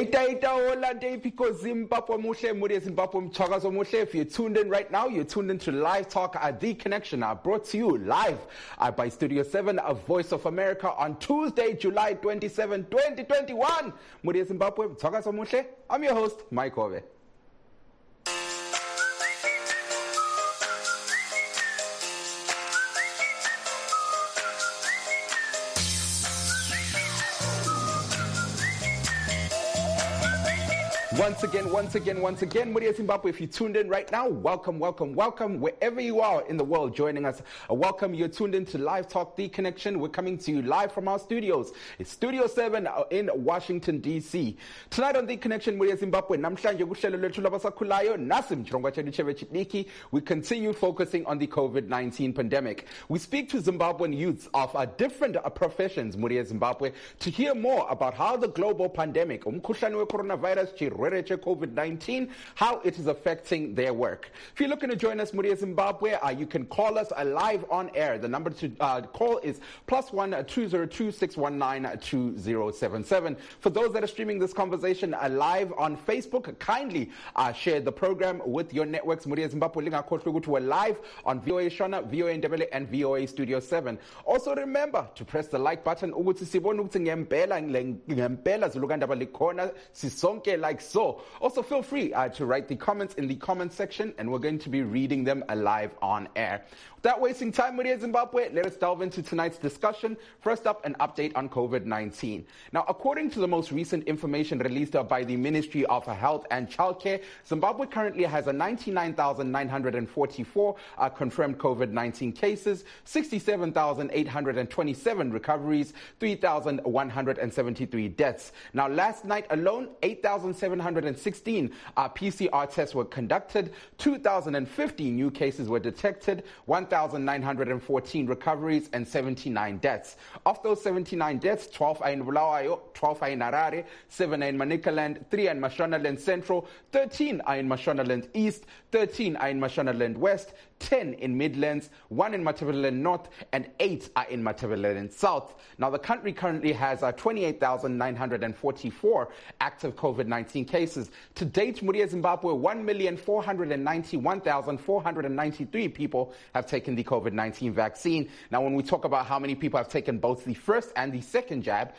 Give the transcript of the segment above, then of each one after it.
Ita Olande Pico Zimbabwe Mushe Muri Zimbabwe Mchagazo Mushe. If you're tuned in right now, you're tuned into Live Talk at The Connection, brought to you live by Studio 7 of Voice of America on Tuesday, July 27, 2021. Muri Zimbabwe Mchagazo Mushe. I'm your host, Mike Ove. Once again, Muri Zimbabwe, if you tuned in right now, welcome, wherever you are in the world joining us. Welcome, you're tuned in to Live Talk, The Connection. We're coming to you live from our studios. It's Studio 7 in Washington, D.C. Tonight on The Connection, Muri Zimbabwe, we continue focusing on the COVID-19 pandemic. We speak to Zimbabwean youths of different professions, Muri Zimbabwe, to hear more about how the global pandemic, coronavirus, COVID-19, how it is affecting their work. If you're looking to join us, Muri Zimbabwe, you can call us live on air. The number to call is +1 202 619 2077. For those that are streaming this conversation live on Facebook, kindly share the program with your networks. Muri Zimbabwe, we're live on VOA Shona, VOA Ndebele, and VOA Studio 7. Also remember to press the like button. Like so. Also feel free to write the comments in the comment section, and we're going to be reading them live on air. Without wasting time, Muri Zimbabwe, let us delve into tonight's discussion. First up, an update on COVID-19. Now, according to the most recent information released by the Ministry of Health and Childcare, Zimbabwe currently has 99,944 confirmed COVID-19 cases, 67,827 recoveries, 3,173 deaths. Now, last night alone, 8,716 PCR tests were conducted, 2,050 new cases were detected, 1,914 recoveries, and 79 deaths. Of those 79 deaths, 12 are in Bulawayo, 12 are in Harare, 7 are in Manicaland, 3 are in Mashonaland Central, 13 are in Mashonaland East, 13 are in Mashonaland West, 10 in Midlands, 1 in Matabeleland North, and 8 are in Matabeleland South. Now, the country currently has 28,944 active COVID-19 cases. To date, Muri Zimbabwe, 1,491,493 people have taken the COVID-19 vaccine. Now, when we talk about how many people have taken both the first and the second jab,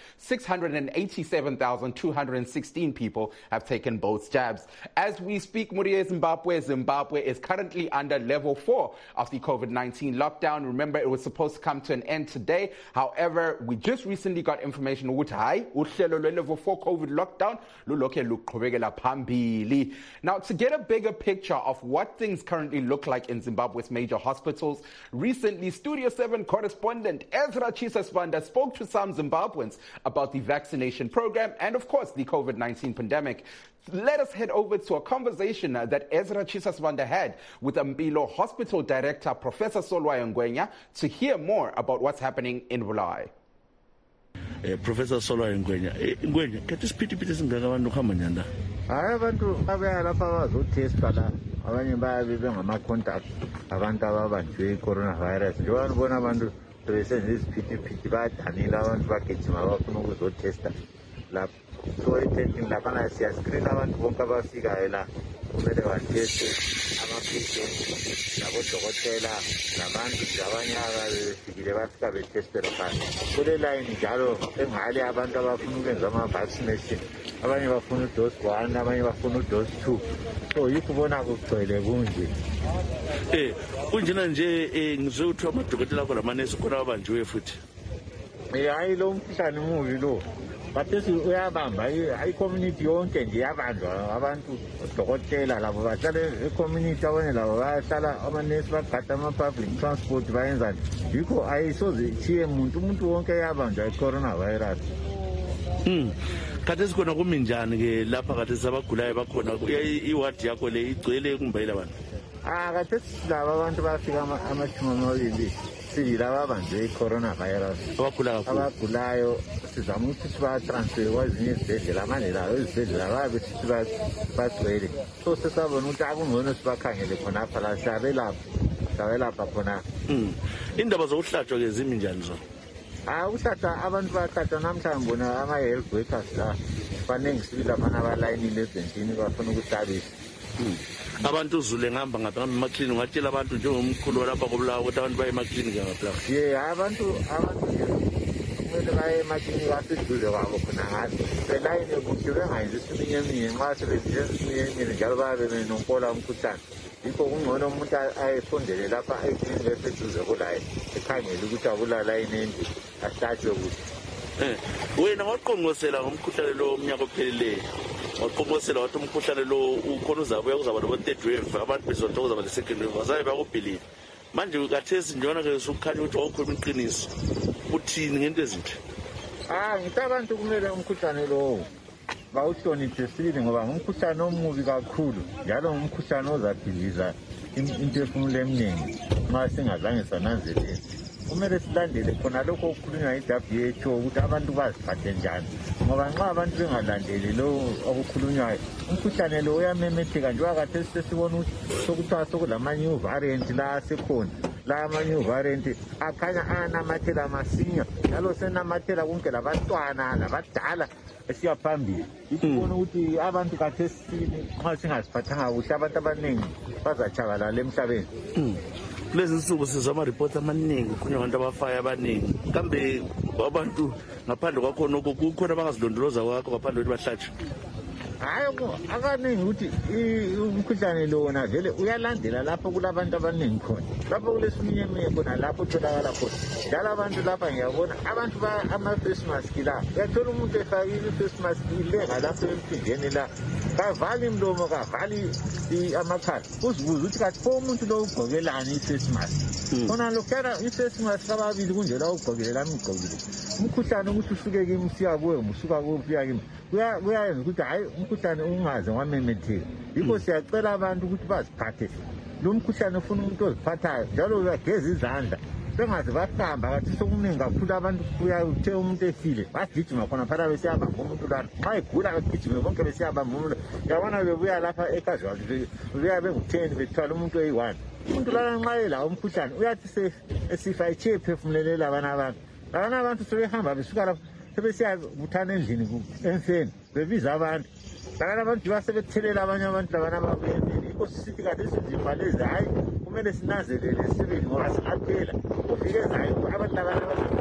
687,216 people have taken both jabs. As we speak, Muri Zimbabwe is currently under level 4 of the COVID-19 lockdown. Remember, it was supposed to come to an end today. However, we just recently got information level 4 COVID lockdown. Now, to get a bigger picture of what things currently look like in Zimbabwe's major hospitals, recently Studio 7 correspondent Ezra Chisasbanda spoke to some Zimbabweans about the vaccination program and, of course, the COVID-19 pandemic. Let us head over to a conversation that Ezra Chisasbanda had with Mpilo Hospital Director Professor Solwayo Ngwenya to hear more about what's happening in Bulawayo. Professor Solwayo Ngwenya, kathi siphithiphithi singaka abantu kuhamba njani? Hayi abantu abeya lapha bazotesta la abanye bayabe bengama-contact abantu ababanjwe i-coronavirus. Njengoba nibona abantu besenza iziphithiphithi bayadanile abantu bagijima bafuna ukuzotesta lapha. So etending laphana siyaskrini abantu bonke abafikayo la kumele bateste ama-patients nabodokotela nabantu abanye ababefikile bafika betestele phansi. Kule line njalo engale abantu abafuna ukwenza ama-vaccination, abanye bafuna udose 1, abanye bafuna udose 2. So yikho ubona kugcwele kunje. Kunjena nje ngizwe kuthiwa amadokotela akho lamanesi khona abanjiwe futhi. Hayi lo mkhuhlane mubi lo. Bathesi uyabamba i-community yonke nje yabanjwa abantu odokotela labo bahlala e-community abanye labo bayahlala amanesi bagada ama-public transport bayenzani. Yikho ayisoze ithiye umuntu wonke yabanjwa i-coronavirus. Khathesi khona kumi njani-ke lapha khathesi abagulayo bakhona iwadi yakho le igcwele kumbayile abantu? Khathesi laba abantu bafika ama-20 sibili ababanjwe i-coronavirus abagulayo sizama ukuthi sibatransfer kwezinye izibhedlela manje layo izibhedlela babe sithi bagcwele. So sesabona ukuthi akungcono sibakhangele khonapha la siyabelapha khona. Indaba zokuhlatshwa-ke zimi njani zona? Ukuhlatshwa abantu bayahlatshwa namhlanje bona ama-health workers la baningi sibili abana abalayinile ebhentshini bafuna ukuhlabisa. Abantu uzule ngihamba ngapha emaklinikhi ngatshela abantu njengomkhulu walapha koBulawayo ukuthi abantu baye emaklinikhi ngapha. Abantu kumele baye emaklinikhi aseduze kwabo khona ngathi belayine kuthi bengayenzi isiminyaminya nxa sebenzisa isiminyaminya njalo bayabe benompola umkhuhlane. Yikho kungcono umuntu ayefundele lapha eklinikhi eseduze kulaye ekhangele ukuthi akulalayini ende ahlatshwe kuhle. Wena waqongqosela ngomkhuhlane lo umnyaka ophelileyo. Waqongqosela wathi umkhuhlane lo ukhona uzaba no-third wave abantu bezonto kuzaba le-second wave bazabe bakubhilile. Manje kathesi njona-ke sukukhanya ukuthi wawukhuluma iqiniso. Uthini ngento ezinhle? Ngithi abantu kumele umkhuhlane lowo bawuhloniphe sibili ngoba ngumkhuhlane omubi kakhulu njalo ngumkhuhlane ozabhidliza imphefumulo eminingi nxa singazange sananzelele. Kumele silandele khona lokho okukhulunywa yi-WHO ukuthi abantu baziphathe njani ngoba nxa abantu bengalandeli lo okukhulunywayo umkhuhlane lo uyamemetheka njengoba khathesi sesibona ukuthi sokuthiwa sokulama-new variant la asekhona. La ama-new variant akhanya anamathela masinya njalo senamathela konke labantwana labadala esiya phambili. Ikubona ukuthi abantu khathesi nxa singaziphathanga kuhle abantu abaningi bazatshabalala emhlabeni. Kulezi nsuku sizwa ama-reports amaningi kukhulunywa abantu abafayo abaningi. Kambe abantu ngaphandle kwakhona kukhona abangazilondoloza kwakho ngaphandle kokuthi bahlatshwe? Akaningi ukuthi umkhuhlane lo wona vele uyalandela lapho kulabantu abaningi khona. Lapho kulesiminyaminya khona lapho utholakala khona. Njalo abantu lapha ngiyabona abantu ama-face mask la. Uyathola umuntu efakile i-face mask ilenga lapho emphinjeni la. Kavali imlomo kavali amakhala. Uzibuza ukuthi kathi pho umuntu lo ugqokelani i-face mask. Khona lokhuyana i-face mask ababili kunjela ugqokile lami ugqokile. Umkhuhlane ukuthi usuke kimi usiya kuwe usuka kuwe usiya kimi. Kuyayenza ukuthi hayi umkhuhlane ungaze wamemetheka. Yikho siyacela abantu ukuthi baziphathe. Lo mkhuhlane ufuna umuntu oziphathayo njalo uyageza izandla. Bengaze bahlamba kathi sokuningi kakhulu abantu uthe umuntu efile bagijima khona phela besiyabamba umuntu lana. Nxa egula bagijime bonke besiyabamba umuntu. Yabona bebuya lapha eCasualty bebuya bengu-10 bethwala umuntu oyi-1. Umuntu lana nxa elawo umkhuhlane uyathi esifa etshiye ephefumulelela abantu. Labana abantu sebehamba besuka lapho sebesiyabuthana endlini emfeni bebiza abantu. Labana abantu basebethelela abanye abantu labana ababuya emfeni. Yikho sisithi kade izimba lezi hayi kumele sinanzelele sibili ngoba singaphela. Ufike zayo abantu labana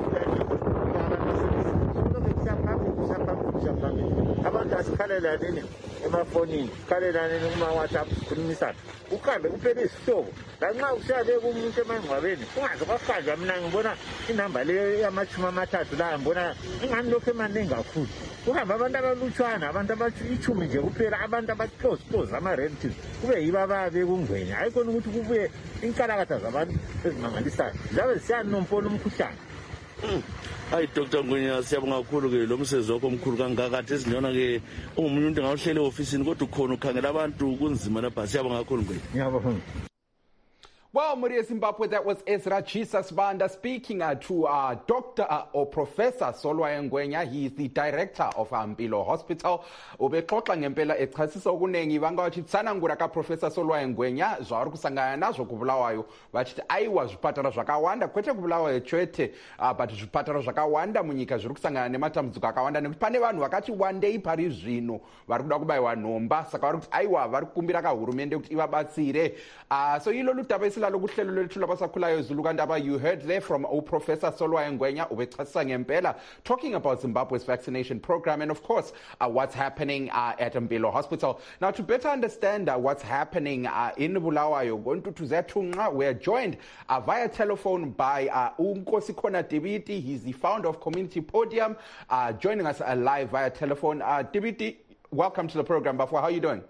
abantu asikhalelane emafonini, sikhalelane kuma-WhatsApp sikhulumisana. Uhambe uphele isihlobo. Lanxa usiyale kumuntu emangcwabeni ungaze kwahanjwa mina ngibona inamba le yama-30 la ngibona ingani lokho emaningi kakhulu. Kuhamba abantu abalutshwana, abantu abayi-10 nje kuphela, abantu aba-close ama-relatives kube yibo ababe kungwenya. Hayi khona ukuthi kubuye inkalakatha zabantu ezimangalisayo zabe zisiyanompona umkhuhlane. Hayi Dr. Ngwenya siyabonga kakhulu-ke lo msebenzi wakho omkhulu kangaka khathesi njengona-ke ungomunye umuntu engawuhlele e-ofisini kodwa ukhona ukhangela abantu kunzima lapha. Siyabonga kakhulu Ngwenya. Ngiyabonga. Well, Muria Zimbabwe, that was Ezra Jesus Banda speaking to Dr. or Professor Solwaye Ngwenya. He is the director of Mpilo Hospital. Ubexoxa ngempela echasisa okunengi bangathi tsanangura ka Professor Solwaye Ngwenya zvari kusangana nazvo kuBulawayo vachiti aiwa zvipatara zvakawanda kwete kuBulawayo chete but zvipatara zvakawanda munyika zviri kusangana nematambudziko akawanda nekuti pane vanhu vakati wandei pari zvino vari kuda kubayiwa nhomba saka vari kuti aiwa vari kukumbira kahurumende kuti ivabatsire. So ilolu daba lokuhlelo lwethu labasakhulayo Zulu Kandaba, you heard there from Professor Solwaye Ngwenya ubechasisa ngempela talking about Zimbabwe's vaccination program and of course what's happening at Mpilo Hospital. Now to better understand what's happening in Bulawayo, we're joined via telephone by Nkosikhona Dibiti. He's the founder of Community Podium, joining us live via telephone. Dibiti, welcome to the program. Bafwa, how are you doing?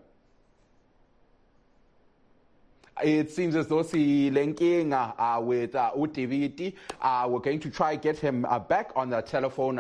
It seems as though silenkinga with uDiviti. We're going to try get him back on the telephone.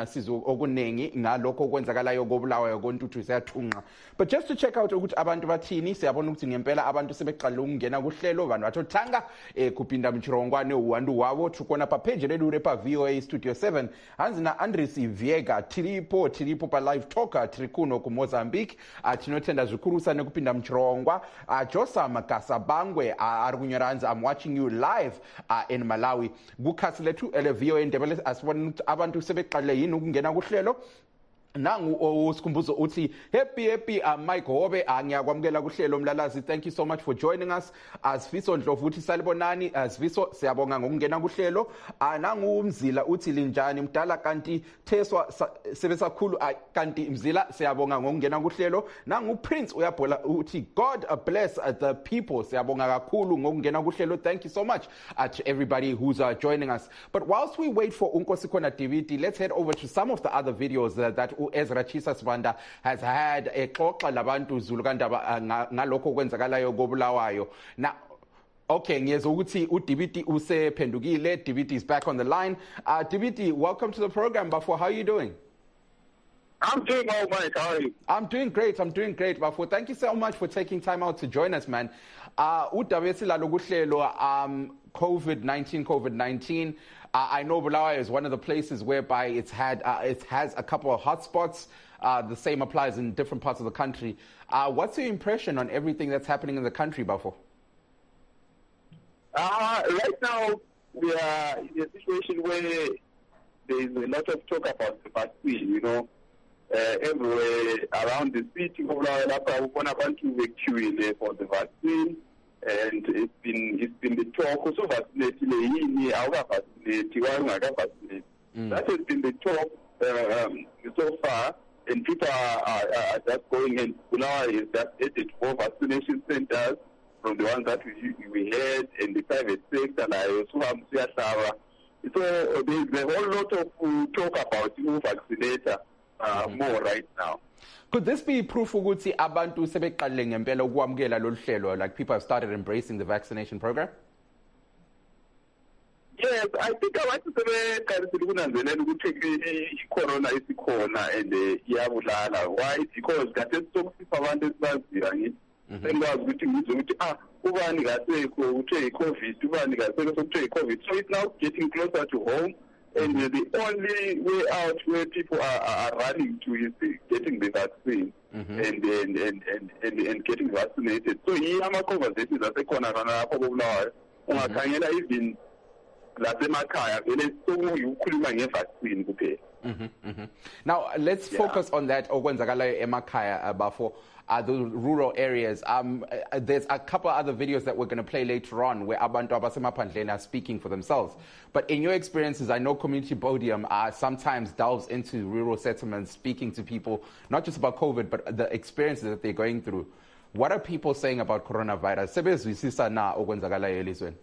But just to check out ukuthi abantu bathini, siyabona ukuthi ngempela abantu sebeqala ukungena kuhlelo vanhu bathothanga kupinda mchirongwane uwandu wavo tukona pa page ledu repa VOA Studio 7 hanzina Andres Viega tiripo pa live talker tirikuno ku Mozambique tinotenda zvikurusa nekupinda mchirongwa Josa Makasa Bangwe Argunyaranza. I'm watching you live in Malawi. Gukhasi letu ele VOA Ndebele asibona abantu sebeqale yini ukungena kuhlelo. nangu usikhumbuzo uthi happy Mike Hobe ngiyakwamukela kuhlelo Mlalazi. Thank you so much for joining us. Asifiso Ndlovu uthi salibonani. Asifiso siyabonga ngokungena kuhlelo. Nangu umzila uthi linjani mdala kanti Theswa sebesakhulu kanti Mzila siyabonga ngokungena kuhlelo. Nangu Prince uyabhola uthi God bless the people. Siyabonga kakhulu ngokungena kuhlelo. Thank you so much to everybody who's joining us. But whilst we wait for Unkosikona DVD, let's head over to some of the other videos that Ezra Chisa Sibanda has had exoxa labantu Zulu kandaba ngalokho okwenzakalayo koBulawayo. Now, okay, ngiyezwa ukuthi uDBT usephendukile. DBT is back on the line. DBT, welcome to the program. Bafo, how are you doing? I'm doing well, Mike. How are you? I'm doing great. Bafo, thank you so much for taking time out to join us, man. Udabesila lokuhlelo COVID-19. I know Bulawayo is one of the places whereby it has a couple of hotspots. The same applies in different parts of the country. What's your impression on everything that's happening in the country, Bafo? Right now, we are in a situation where there is a lot of talk about the vaccine. You know, everywhere around the city, we want to queuing for the vaccine. And it's been the talk also vaccinate that has been the talk so far, and people are just going, and Bulawayo is just added 4 vaccination centers from the ones that we had in the private sector like so there's a whole lot of talk about new vaccinator more right now. Could this be proof ukuthi abantu sebeqalile ngempela ukwamukela lolu hlelo, like people have started embracing the vaccination program? Yes, I think abantu sebeqalisile ukunanzelela ukuthi icorona isikhona and iyabulala. Why? Because kade sokusipha abantu esibaziyo ngithi sengazi ukuthi ngizwe ukuthi ubani kasekho uthe iCovid, ubani kasekho sokuthe iCovid. So it's now getting closer to home. And the only way out where people are running to is getting the vaccine and getting vaccinated. So here are conversations that corner even Now let's focus on that okwenzakalayo emakhaya Bafo. The rural areas. There's a couple other videos that we're going to play later on where abantu abasemaphandleni are speaking for themselves. But in your experiences, I know Community Podium sometimes delves into rural settlements, speaking to people, not just about COVID, but the experiences that they're going through. What are people saying about coronavirus? Sebezwisisa na okwenzakalayo elizweni?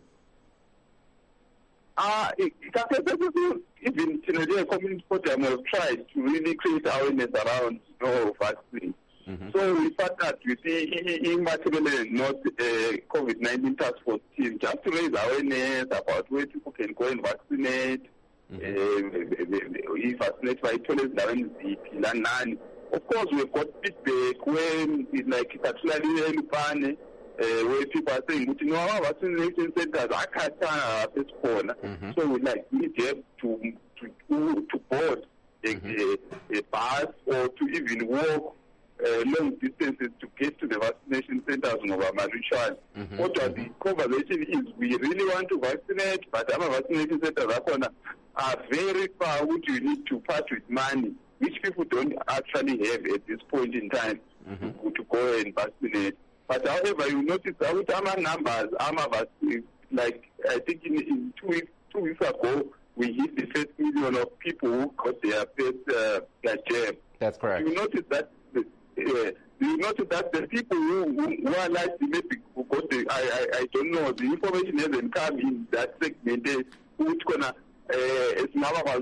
Even Community Podium have tried to really create awareness around vaccine. So we partnered with the not COVID-19 task force team just to raise awareness about where people can go and vaccinate. Vaccinate by toilets. Of course, we've got feedback when it's like particularly in where people are saying, but our vaccination centers are at this corner. So we need to board a bus or to even walk long distances to get to the vaccination centers in Maluchan. What the conversation is, we really want to vaccinate, but our vaccination centers are very far, which you need to part with money, which people don't actually have at this point in time to go and vaccinate. But however, you notice that our numbers, like I think in 2 weeks ago, we hit the first million of people who got their first jab. That's correct. You notice that the people who are likely maybe got I don't know, the information hasn't come in that segment which gonna it's now about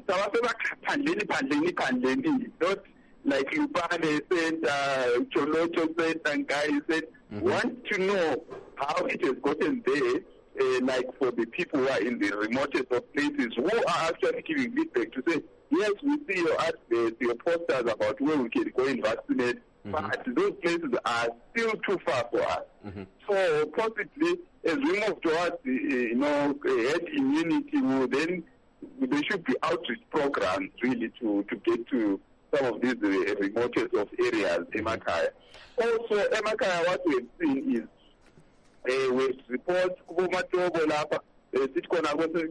not like Lupane said, Cholocho said, and Guy said, want to know how it has gotten there, like for the people who are in the remotest of places, who are actually giving feedback to say, yes, we see your adverts, your posters about where we can go and vaccinate, but those places are still too far for us. So possibly, as we move towards herd immunity, then there should be outreach programs really to get to some of these remotest of areas in Emakaya. Also, Emakaya, what we've seen is with reports the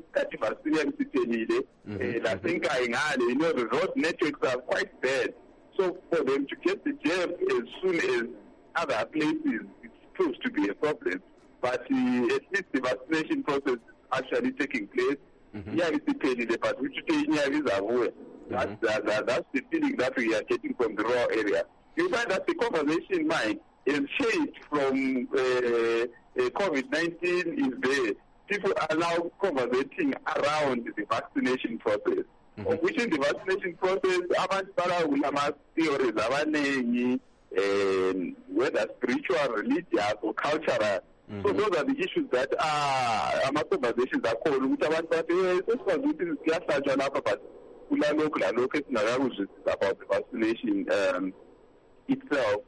road networks are quite bad. So for them to get the jab as soon as other places, it proves to be a problem. But at least the vaccination process is actually taking place. That's the feeling that we are getting from the rural area. You find that the conversation mind is changed from COVID-19 is there. People are now conversating around the vaccination process. Within the vaccination process, theories, whether spiritual, religious, or cultural. So those are the issues that are conversations are called. About the vaccination itself.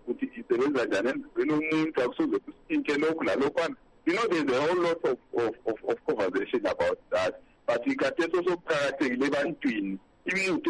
You know, there's a whole lot of conversation about that. But we can also character 11 twin. Even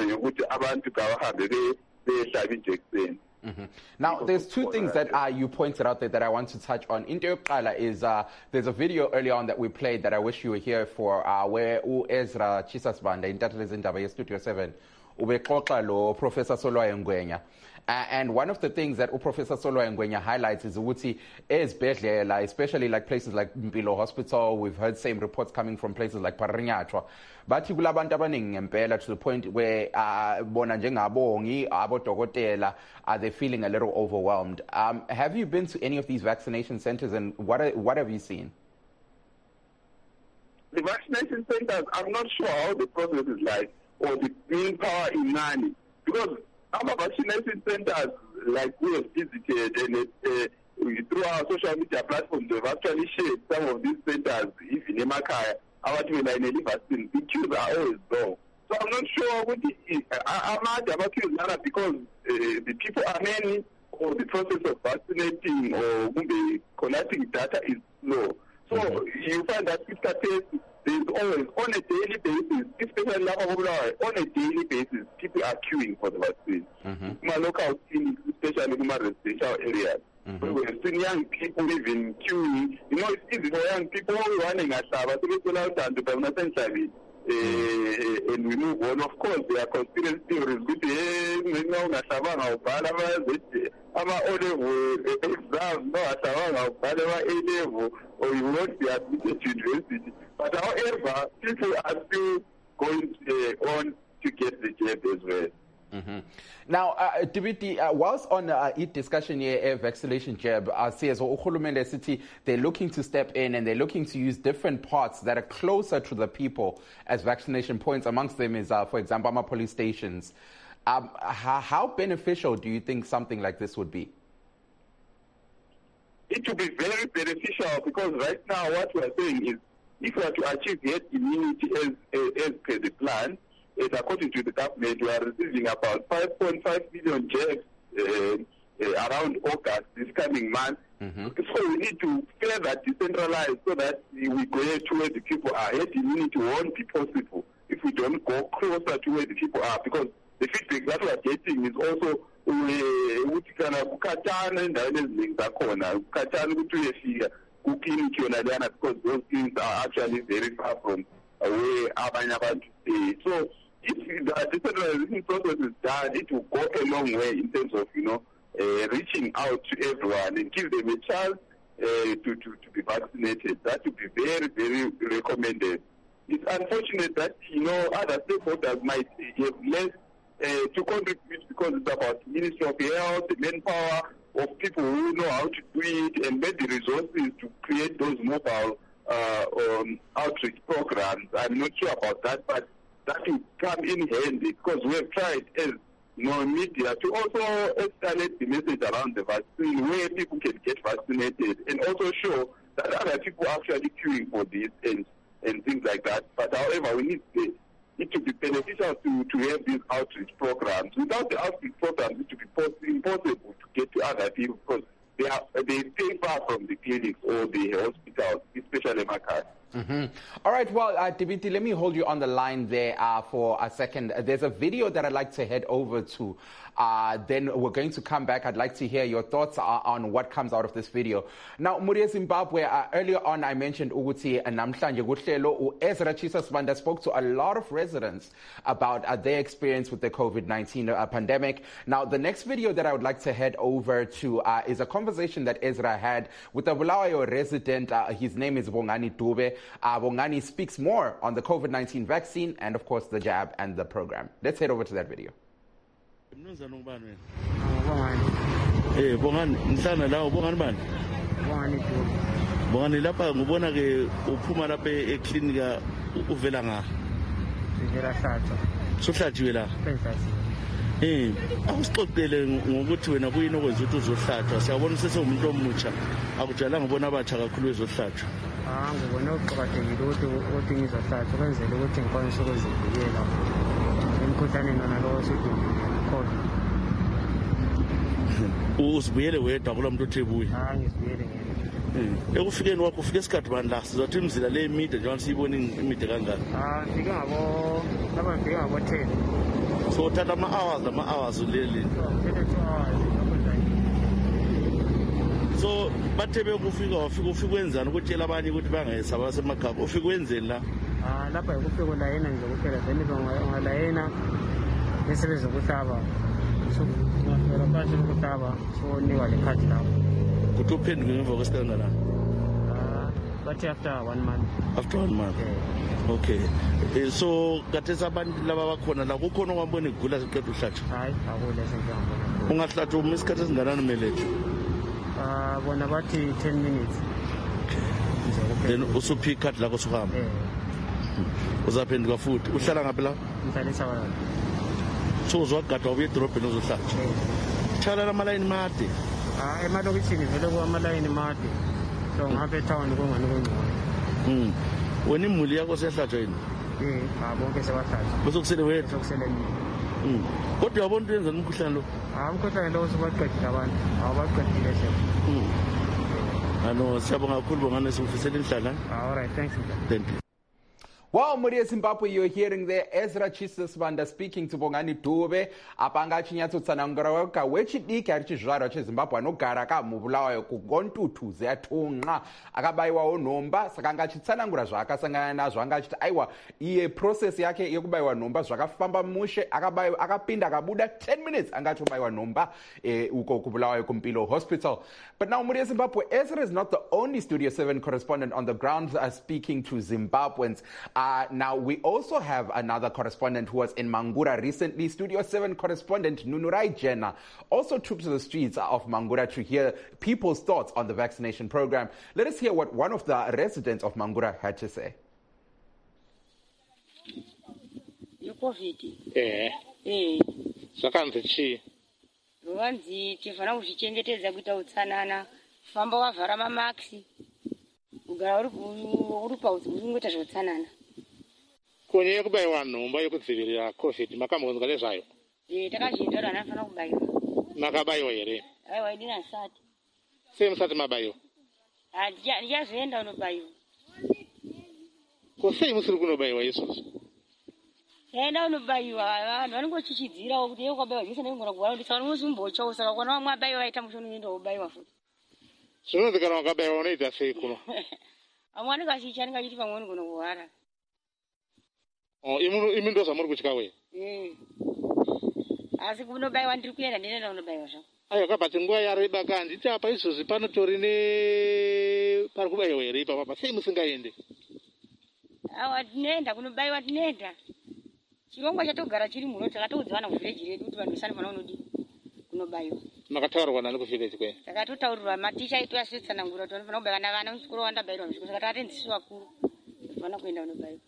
Now, there's two things that you pointed out there that I want to touch on. Into Yoqala is there's a video earlier on that we played that I wish you were here for, where Ezra Chisasbanda in Tatlezindaba Studio 7 ubexoxa lo Professor Solwayo Ngwenya. And one of the things that Professor Solwayo Ngwenya highlights is ukuthi ezibhedlela, especially like places like Mpilo Hospital, we've heard same reports coming from places like Parinyatwa. Bathi kulabantu abaningi ngempela to the point where bona njengabongi abodokotela are they feeling a little overwhelmed. Have you been to any of these vaccination centers, and what have you seen? The vaccination centers, I'm not sure how the process is like, or the main power in Nani, because our vaccination centers, like we have visited, and through our social media platforms, we've actually shared some of these centers, even in Emakaya, our vaccine. The queues are always long. So I'm not sure what I'm not because the people are many, or the process of vaccinating or collecting data is slow. So you find that there's always, on a daily basis, especially on a daily basis, people are queuing for the vaccine. My local clinics, especially in my residential areas. We've seen young people even queuing. You know, it's easy for young people running at Saba to go out and do and we move on. Of course, there are conspiracy theories. Or you won't be admitted to university. But however, people are still going on to get the jab as well. Now, Dibiti, whilst on discussion here, vaccination jab, says Uhulumende City, they're looking to step in and they're looking to use different parts that are closer to the people as vaccination points. Amongst them is, for example, our police stations. How beneficial do you think something like this would be? It would be very beneficial because right now what we are saying is if we are to achieve herd immunity as per the plan, according to the government, we are receiving about 5.5 million jabs around August this coming month. So we need to further decentralize so that we go to where the people are. Herd immunity won't be possible if we don't go closer to where the people are, because the feedback that we are getting is also because those things are actually very far from where Abanya stay. So if the decentralization process is done, it will go a long way in terms of, reaching out to everyone and give them a chance to be vaccinated. That would be very, very recommended. It's unfortunate that, other stakeholders might have less to contribute because it's about Ministry of Health, the manpower of people who know how to do it, and maybe resources to create those mobile outreach programs. I'm not sure about that, but that will come in handy because we have tried as media to also escalate the message around the vaccine where people can get vaccinated and also show that other people are actually queuing for this and things like that. But however, we need it to be beneficial to have these outreach programs. Without the outreach programs, it would be impossible to get to other people because they stay far from the clinics or the hospitals, especially Makati. All right, well, Dibiti, let me hold you on the line there for a second. There's a video that I'd like to head over to. Then we're going to come back. I'd like to hear your thoughts on what comes out of this video. Now, Muria Zimbabwe, earlier on I mentioned Uguti and Namhlanje Guhlelo, Ezra Chisasibanda spoke to a lot of residents about their experience with the COVID-19 pandemic. Now, the next video that I would like to head over to is a conversation that Ezra had with a Bulawayo resident. His name is Bongani Dube. Bongani speaks more on the COVID-19 vaccine and, of course, the jab and the program. Let's head over to that video. Bongani nhlana la ubongani bani? Bongani lapha ngibona ke uphuma lapha eklinika uvela nga. Ngivela hlatshwa. Sohlatshiwe la. Akusixoxele ngokuthi wena kuyini okwenza ukuthi uzohlatshwa. Siyabona sesewumuntu omutsha. Akujalanga ubona abatsha kakhulu bezohlatshwa. Ngibona ukuqakathekile ukuthi ngizohlatshwa kwenzela ukuthi ngikwanise ukuzivikela emkhuhlaneni nalo osedumile. Uzibuyele wedwa kulo muntu othe buye. Ngizibuyele ngene. Ekufikeni wakho ufike isikhathi bani la sizothi imizila le emide njengoba siyibona imide kangaka. Ngifike ngabo 10. So uthatha ama-hours leli. 2 hours. So bathe bekufika wafika ufike wenzani ukutshela abanye ukuthi bangayesaba basemakhaya ufike wenzeni la? Lapha yikufika ulayena nje kuphela then ungalayena bese bezokuhlaba. So ngafika phansi ukuhlaba so niwa le card lapho. Kuthi uphenduke ngemva kwesikhathi ngala? But after 1 month. After 1 month. Yeah. Okay. So kathesi abantu laba bakhona la kukhona ongabona igula siqeda uhlatshwa? Hayi, akule sengiyambona. Ungahlatshwa uma isikhathi esinganani umelethe? Bona bathi 10 minutes. Okay. Then usuphi ikhadi lakho suhamba? Uzaphenduka futhi. Uhlala ngaphi la? Ngihlala eShabalala. So uzwagada ubuye edorobheni uzohlatshwa? Thala amalayini made? Emalokishini vele kuwamalayini made. So ngapha etown kungani kungcono. Wena imuli yakho siyahlatshwa yini? Bonke sebahlatshwa. Bese kusele wena? Sokusele mina. Kodwa uyabona into yenza umkhuhlane lo? Umkhuhlane lo usubaqedile abantu. Awubaqedile nje. Ano siyabonga kakhulu Bongani sikufisela inhlala. All right, thanks. Thank you. Well, Muria Zimbabwe, you're hearing there Ezra Chisasibanda speaking to Bongani Dube. Apanga chinyatso tsanangurawoka wechidiki ari chizvarwa cheZimbabwe anogara ka mubulawayo kugontutu zeatunga akabayiwawo nhomba saka anga achitsanangura zvaakasangana nazvo anga achiti aiwa iye process yake yekubayiwa nhomba zvakafamba mushe akapinda akabuda 10 minutes anga atobayiwa nhomba uko kubulawayo kuMpilo Hospital. But now Muria Zimbabwe, Ezra is not the only Studio 7 correspondent on the ground speaking to Zimbabweans. Now, we also have another correspondent who was in Mangura recently. Studio 7 correspondent Nunurai Jena also took to the streets of Mangura to hear people's thoughts on the vaccination program. Let us hear what one of the residents of Mangura had to say. Kwenye yekubayiwa nhomba yokudzivirira COVID makamboonzwa nezvayo? Takazvindora anafana kubayiwa. Makabayiwa here? Aiwa idina nsati. Sei musati mabayiwa? Ndichazoenda unobayiwa. Ko sei musiri kunobayiwa isusu? Enda unobayiwa vanhu vanongochichidzirawo kuti yekwabayiwa zvese ndingona kugara kuti saka unosimbochawo saka kana vamwe abayiwa aita mushoni unoenda wobayiwa futi. Zvinonzi kana wakabayiwa unoita sei kuno? Vamwe vanenge vachicha anenge achiti pamwe unogona kuhwara. Imi ndo zvamuri kutya we? Asi kunobayiwa ndiri kuenda ndinoenda unobayiwa zvangu. Aiwa kabati nguva yareba kanditi apa izvozvi panotori pari kubayiwa here ipapa sei musingaende? Awa tinoenda kunobayiwa tinoenda. Chirongwa chatogara chiri muno takatoudzana kuvheji redu kuti vanhu vesanofanira kunodii kunobayiwa. Makataurirwa nani kuvheji kwe? Takatotaurirwa maticha edu asitsanangura kuti vanofanira kubayiwa kana vana muchikoro vandabayirwa muzvikoro saka takatendisi vakuru vanofana kuenda kunobayiwa.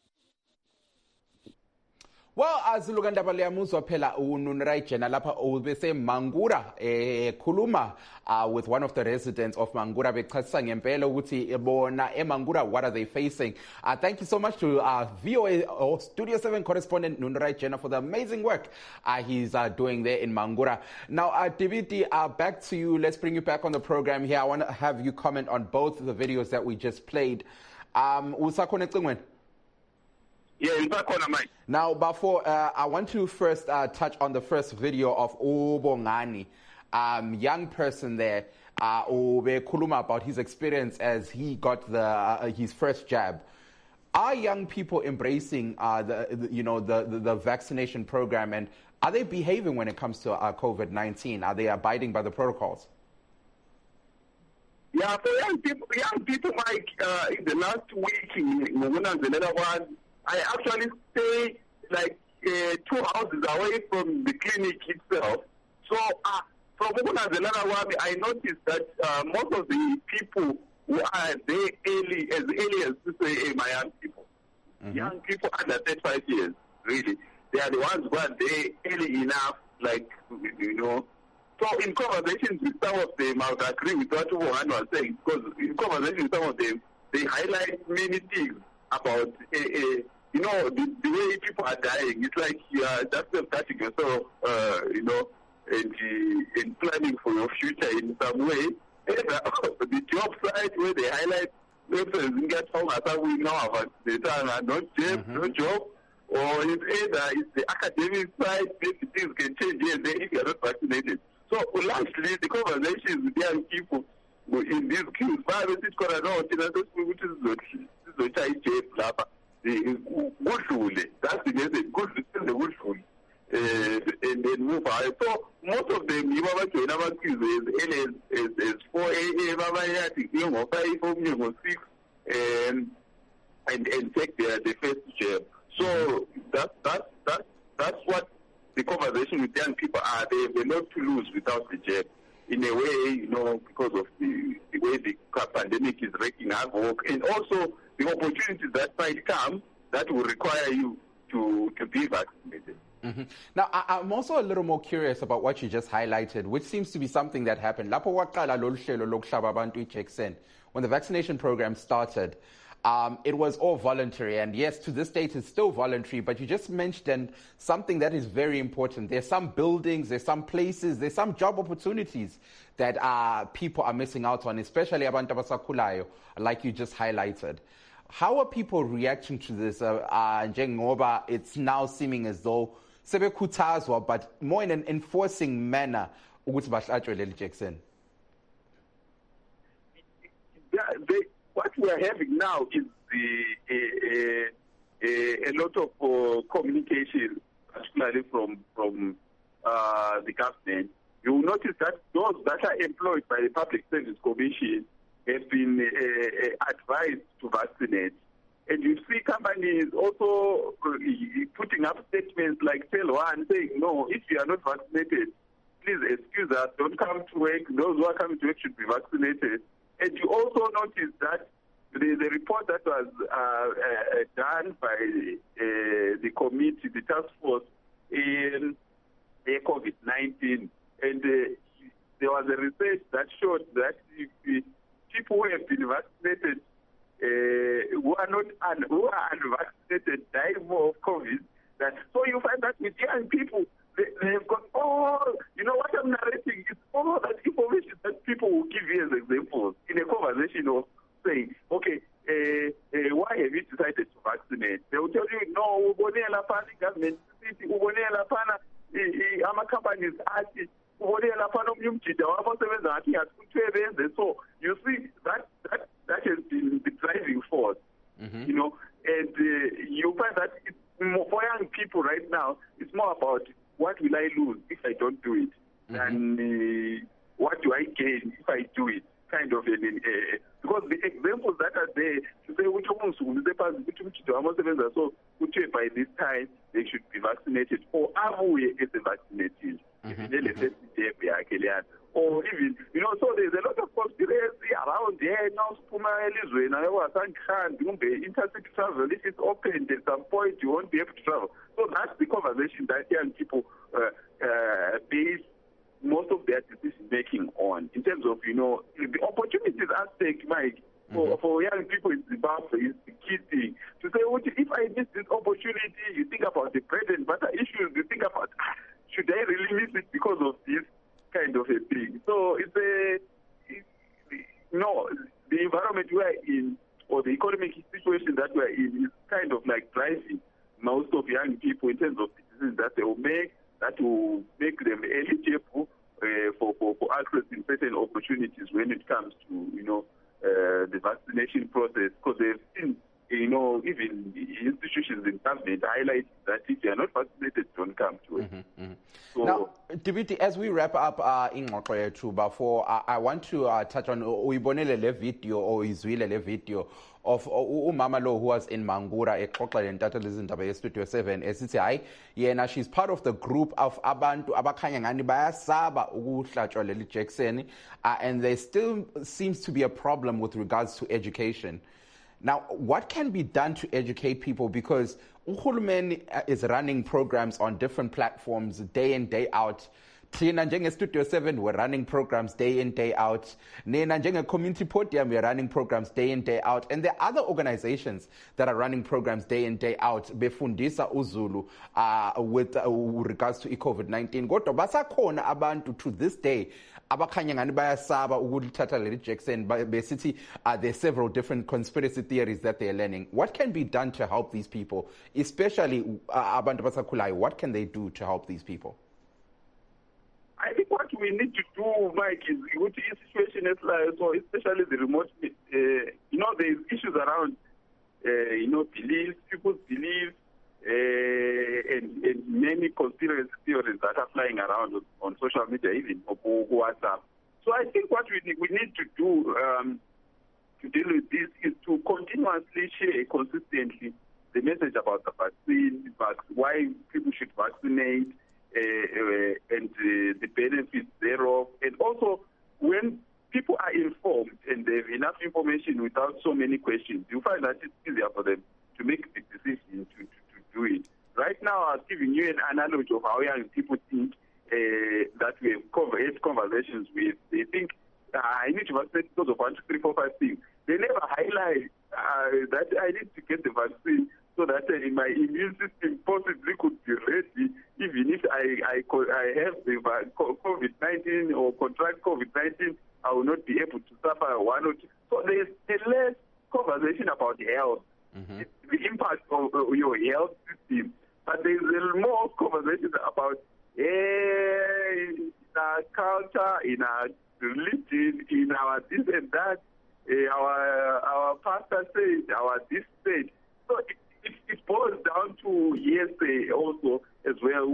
Well, azuluka ndaba liyamuzwa phela uNunurai Jena lapha ubese Mangura khuluma with one of the residents of Mangura bechasisa ngempela ukuthi bona eMangura what are they facing. Thank you so much to VOA or Studio 7 correspondent Nunurai Jena for the amazing work he's doing there in Mangura. Now, Dibiti, back to you. Let's bring you back on the program here. I want to have you comment on both the videos that we just played. Usakhona ecingweni? Yeah, ngisakhona manje. Now, before I want to first touch on the first video of Ubongani, young person there, ubekhuluma about his experience as he got his first jab. Are young people embracing the vaccination program, and are they behaving when it comes to COVID-19? Are they abiding by the protocols? Yeah, for young people, Mike, in the last week in Mugunanzelera, I actually stay like 2 houses away from the clinic itself. So from Mugunanzelera, I noticed that most of the people who are there as early as to say my young people. Mm-hmm. Young people under 35 years, really. They are the ones who are there early enough, like, So in conversations with some of them, I would agree with what Ubohan was saying, because in conversations with some of them, they highlight many things about, the way people are dying. It's like you are just touching yourself, and planning for your future in some way. The job side where they highlight no job, or it's the academic side, maybe things can change here and there if you are not vaccinated. So largely the conversations with young people in these queues, which is that's the message, good and then move on. So most of them, you have to have as 4 a.m., 5 6, and take the first jab. So that's what the conversation with young people are. They have a lot to lose without the jab. In a way, because of the way the pandemic is wreaking havoc, and also the opportunities that might come that will require you to be vaccinated. Mm-hmm. Now, I'm also a little more curious about what you just highlighted, which seems to be something that happened. When the vaccination program started, it was all voluntary. And yes, to this date, it's still voluntary. But you just mentioned something that is very important. There's some buildings, there's some places, there's some job opportunities that people are missing out on, especially abantu abasakhulayo, like you just highlighted. How are people reacting to this? Njengoba it's now seeming as though sebekhuthazwa, but more in an enforcing manner, ukuthi bahlatshwe leli jekiseni. What we are having now is a lot of communication, particularly from the government. You will notice that those that are employed by the Public Service Commission have been advised to vaccinate. And you see companies also putting up statements like Tell One saying, no, if you are not vaccinated, please excuse us, don't come to work. Those who are coming to work should be vaccinated. And you also notice that the report that was done by the committee, the task force in COVID-19, and there was a research that showed that if people who have been vaccinated who are unvaccinated die more of COVID. So you find that with young people, they've got all, what I'm narrating is all that information that people will give you as examples in a conversation of saying, okay, why have you decided to vaccinate? They will tell you, no, government, companies so you see that has been the driving force, and you find that it's more, for young people right now, it's more about what will I lose if I don't do it, than what do I gain if I do it, kind of because the examples that are there to say so by this time they should be vaccinated or is vaccinated. Or even, so there's a lot of conspiracy around there now. Intercity travel, if it's opened at some point, you won't be able to travel. So that's the conversation that young people base most of their decision making on. In terms of, the opportunities aspect, Mike, for young people in Zimbabwe is the key thing. To say, if I miss this opportunity, you think about the bread and butter issues, you think about, should I really miss it because of this kind of a thing? So the environment we're in, or the economic people in terms of decisions that they will make, that will make them eligible for accessing certain opportunities when it comes to, the vaccination process, because they've seen, even institutions in government highlight that if they are not vaccinated, don't come to it. So, now, Dibiti, as we wrap up in before, I want to touch on uyibonele le video or izwile le video of umama lo who was in Mangura exoxela intatheli izindaba ye-Studio 7 esithi hayi yena she's part of the group of abantu abakhanya ngani bayasaba ukuhlatshwa leli Jackson, and there still seems to be a problem with regards to education. Now, what can be done to educate people? Because uhulumeni is running programs on different platforms day in, day out. Thina njenge-Studio 7, we're running programs day in, day out. Nena njenge-Community Podium, we're running programs day in, day out. And there are other organizations that are running programs day in, day out. Befundisa uZulu with regards to COVID-19. Kodwa basakhona abantu to this day abakhanya ngani bayasaba ukuthatha leli Jackson besithi there's several different conspiracy theories that they're learning. What can be done to help these people, especially abantu basakhulayo? What can they do to help these people? I think what we need to do, Mike, is go to a situation like, so especially the remote, there's issues around, beliefs, people's beliefs, and many conspiracy theories that are flying around on social media, even on WhatsApp. So I think what we need to do to deal with this is to continuously share consistently the message about the vaccine, why people should vaccinate, and the benefits thereof. And also, when people are informed and they have enough information without so many questions, you find that it's easier for them to make the decision to do it. Right now, I've given you an analogy of how young people think that we have had conversations with. They think, I need to vaccinate because of 1, 2, 3, 4, 5 things. They never highlight that I need to get the vaccine so that my immune system possibly could be ready, even if I have the COVID-19 or contract COVID-19, I will not be able to suffer 1 or 2. So there's a less conversation about health, the impact of your health system, but there's more conversation about in our culture, in our religion, in our this and that, our pastor said, our this said. So it boils down to hearsay also as well,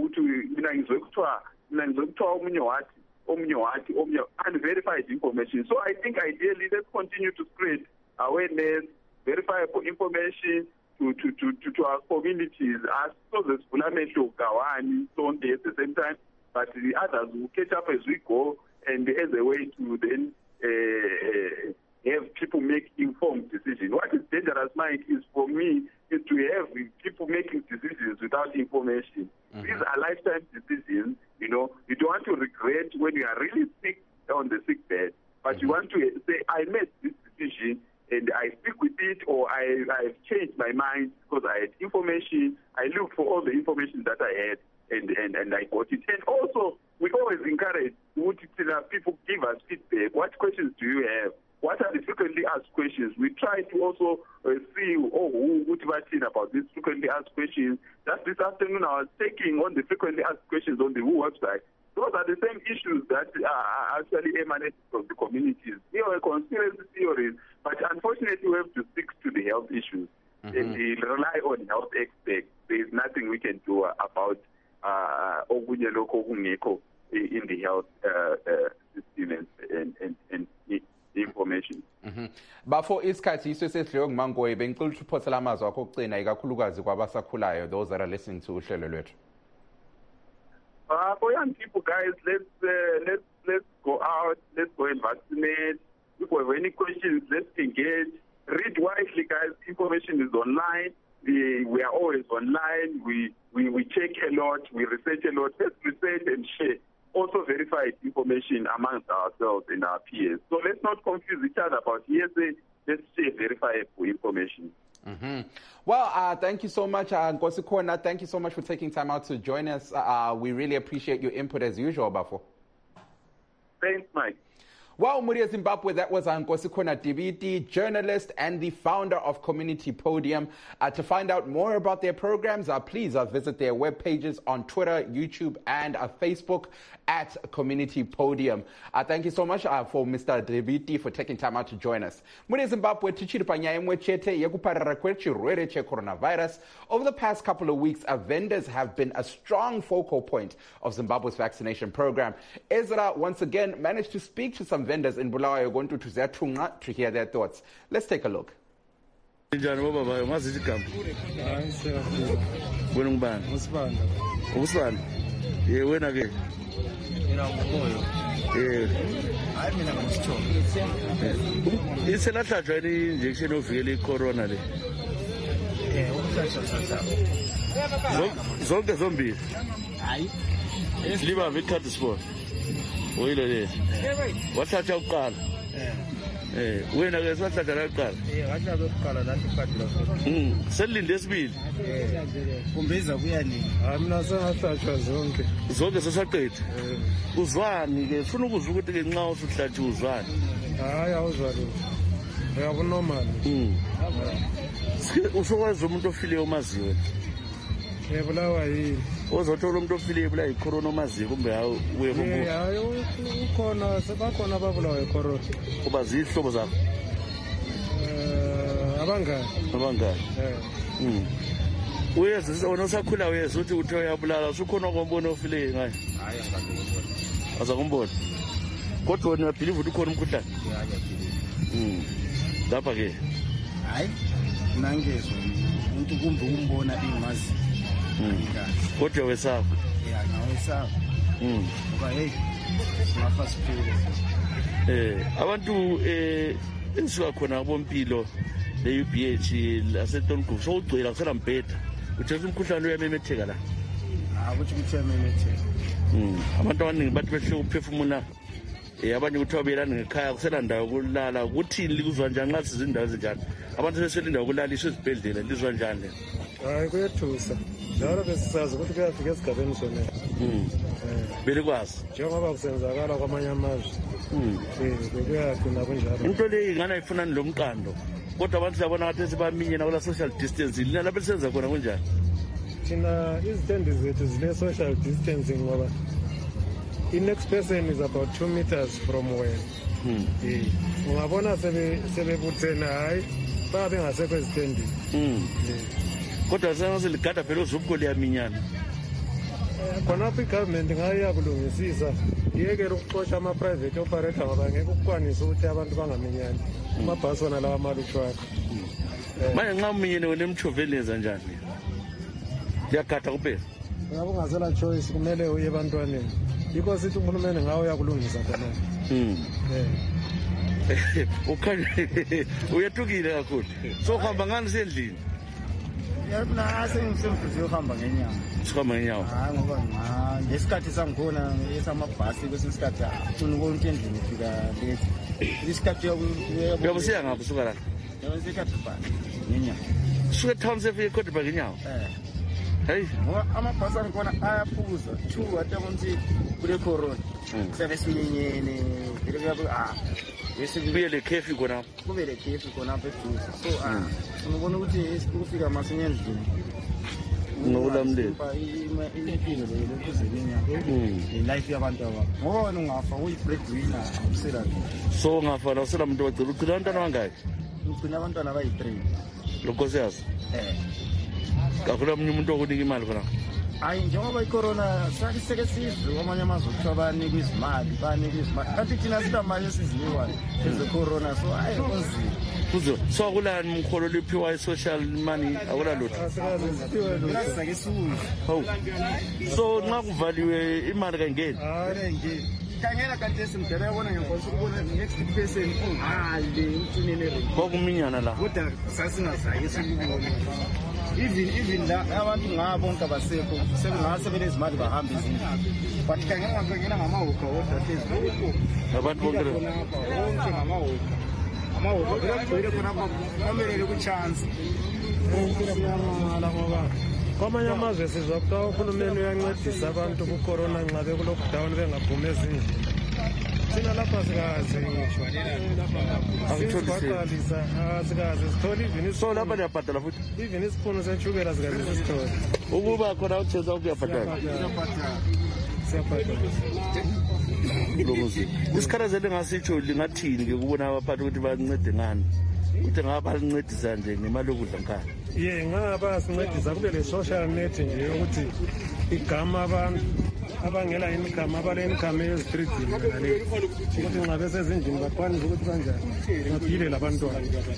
unverified information. So I think ideally let's continue to spread awareness, verifiable information to our communities. As so the Spulamento Gawani, Sunday at the same time, but the others will catch up as we go, and as a way to then have people make informed decisions. What is dangerous, Mike, is for me is to have people making decisions without information. These are lifetime decisions. You don't want to regret when you are really sick on the sick bed, but you want to say, I made this decision and I stick with it, or I've changed my mind because I had information. I looked for all the information that I had and I got it. And also, we always encourage people give us feedback. What questions do you have? What are the frequently asked questions? We try to also see, who would vaccine about these frequently asked questions. Just this afternoon, I was taking on the frequently asked questions on the WHO website. Those are the same issues that are actually emanating from the communities. There are conspiracy theories, but unfortunately, we have to stick to the health issues and rely on health experts. There is nothing we can do about in the health system and information. Bafo isikhathi iso sesidliwe nguMangoyi bengicela ukuthi uphothela amazwi akho okugcina ikakhulukazi kwabasakhulayo, those that are listening to uhlelo lwethu. For young people, guys, let's go out, let's go and vaccinate. If we have any questions, let's engage. Read widely, guys. Information is online. We are always online. We check a lot. We research a lot. Let's research and share. Also verified information amongst ourselves and our peers. So let's not confuse each other about hearsay. Let's share verifiable information. Well, thank you so much, Nkosi Khona. Thank you so much for taking time out to join us. We really appreciate your input as usual, Bafo. Thanks, Mike. Wow, Muria Zimbabwe, that was Nkosikhona Dibiti, journalist and the founder of Community Podium. To find out more about their programs, please visit their web pages on Twitter, YouTube, and Facebook at Community Podium. Thank you so much for Mr. Dibiti for taking time out to join us. Muria Zimbabwe, coronavirus. Over the past couple of weeks, vendors have been a strong focal point of Zimbabwe's vaccination program. Ezra once again managed to speak to some vendors in Bulawayo going to Zetunga to hear their thoughts. Let's take a look. wathatha uqala wena ke swathatha la uqala wathatha uqala la ikhadi selinde esibili kumbeza kuyani mina sengahlatshwa zonke sesaqedwe uzwani ke ufuna ukuzwa ukuthi ke nxa usuhlatshwa uzwani hayi awuzwani uyakunormal usokwazi umuntu ofileyo omaziwe ebulawa yini ozothola umuntu ofileyo ebulawa yicorona omaziwe kumbe hayi uye hayi ukhona sebakhona ababulawa yicorona kuba zihlobo zakho abangani uyezisa wena usakhula uyeza uthi uthe uyabulala usukhona okombona ofileyo ngayo hayi azakumbona kodwa wena uyabhiliva ukuthi ukhona umkhuhlane lapha ke hayi nangezwe umuntu kumbe umbona ingazi kodwa wesapho nawesapho ngoba hey singafa siphile abantu ensuka khona bompilo le-UBH laseTongu sowugcwele akusela mbheda uthetha umkhuhlane uyamemetheka la ukuthi kuthi uyamemetheka abantu abaningi bathi behle uphefumula abanye kuthiwa belani ngekhaya kusela ndawo yokulala kuthini likuzwa njani nxa siza indawo ezinjani abantu sebeswela indawo yokulaliswa ezibhedlela lizwa njani hayi kuyethusa njalo besisazi ukuthi kuyafika esigabeni sonela belikwazi njengoba kusenzakala kwamanye amazwe bekuyagcina kunjalo into leyi ingana ifunani lo mqando kodwa abantu siyabona ngathi sibaminyena kula social distancing lina lapho lisenza khona kunjani thina izitendi zethu zile-social distancing ngoba i-next person is about 2 meters from where ungabona sebebuthene hayi baba bengasekho ezitendini kodwa seligada phela uzubukho liyaminyana khonapho igovernment ngayiyakulungisisa iyekele ukuxosha ama-private operator ngoba ngeke ukukwanisa ukuthi abantu bangaminyani amabhasi wona lawa amalutshwana manje nxa uminyene wena emtshoveni yenza njani liyagada kuphela ngabe ungasela choice kumele uye ebantwaneni yikho sithi uhulumende ngawo uyakulungisa khonapho ukhanya uyetukile kakhulu so uhamba ngani usendlini mina sengisemhluziyo uhamba ngenyawo sihamba ngenyawo hayi ngoba ngesikhathi sangikhona esamabhasi kwesinye isikhathi funa ukonke endlini ufika late isikhathi uyabusiya ngapho suka la yabesekadibhani ngenyawo suka etown sefike ekodibha ngenyawo hayi ngoba amabhasi angikhona ayaphuza 2 atabonthi kule corona sabe siminyene vele kuye le khefi khonapho kube le khefi khonapho eduze so unobona ukuthi ukufika masinya endlini ngokulamlela impilo leyo lokuzeminya life yabantu aba ngoba wena ungafa uyi-breadwinner usela so ungafa la usela muntu wagcina ugcina abantwana bangaki ugcina abantwana abayi-3 lonkosikazi kakhulu omunye umuntu okunika imali khona hayi njengoba icorona sake sizwe kwamanye amazwe kuthiwa bayanika izimali kanti thina sitamali esizinikwayo ezecorona so hayi kuzo so akulani umkholo liphiwa i-social money akulalutho sake siwuye so nxa kuvaliwe imali kayingeni kangena kanti esimdala yabona ngekhosa ukubona next person uhale umcinene kwakuminyana la kodwa sasingazayi sikubona even la abantu ngabonke abasekho sebengase benezimali bahambe izindlu but kangena ngamahoka wodwa phezulu abantu bonke amahoka kuyagcwele khonapha kwamelele kuchance siyamangala ngoba kwamanye amazwe sizwa kuthiwa uhulumeni uyancedisa abantu kucorona nxa bekulockdown bengaphumi ezindlini thina lapha sikazi ngisho sibaqalisa sikazi sithole even so lapha niyabhadala futhi even isiphuno seshukela sikazi sisithole ukuba khona uthenza ukuyabhadala isikharazelo engasitsho lingathini-ke kubona abaphathi ukuthi bancede ngani ukuthi ngaba balincedisa nje ngemali yokudla nkhani ngaba sincedisa kube le-social net nje yokuthi igama abantu abangela income abale-income ezitridini nale ukuthi nxa besezindlini bakwanise ukuthi kanjani baphile labantwana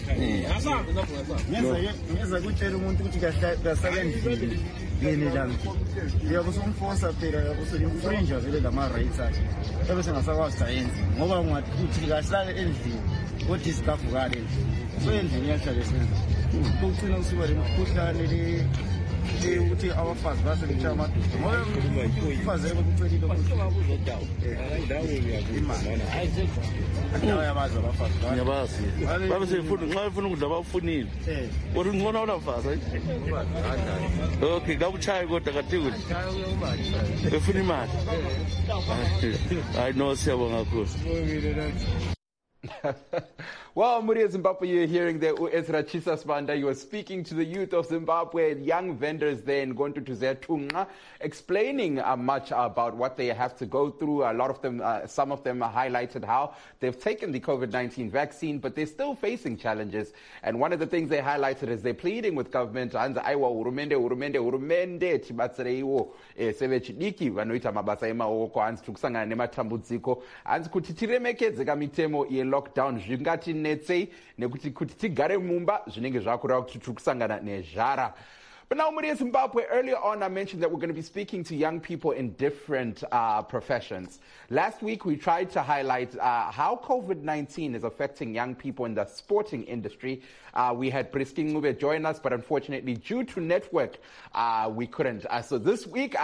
ngeza kutshela umuntu ukuthi kasakendlini yini lami uyabe usumfosa phela uyabe usulimfrinja vele lama-rights akhe yabe sengasakwazi ukuthi ayenze ngoba ungathi kahlale endlini kodwa isikafukale endlini so endlini yahlale esenza kucina usuba lemikhuhlane ukuthi abafazi basebetshaya amadoda ngoba umfazi ekucelile ayabazi abafazi ngiyabazi babe sebefuna nxa befuna ukudla bawufunile kodwa ngibona unafazi okay kabutshayi kodwa kathi kudla befuna imali hayi no siyabonga kakhulu. Well, Muria Zimbabwe, you're hearing there Ezra Chisasbanda. You were speaking to the youth of Zimbabwe, young vendors there in Gondutuzetunga, explaining much about what they have to go through. A lot of them, some of them highlighted how they've taken the COVID-19 vaccine, but they're still facing challenges. And one of the things they highlighted is they're pleading with government, urumende, tibatsereiwo, sevechidiki, vanoita mabasa emaoko, hanzi tukusangana nematambudziko, hanzi kuti tiremekedze kamitemo lockdown zvingati netsei nekuti kuti tigare mumba zvinenge zvakureva kuti tiri kusangana nezhara. But now, Muria Zimbabwe, earlier on I mentioned that we're going to be speaking to young people in different professions. Last week we tried to highlight how COVID-19 is affecting young people in the sporting industry. We had Prisky Ngube join us, but unfortunately due to network, we couldn't. So this week,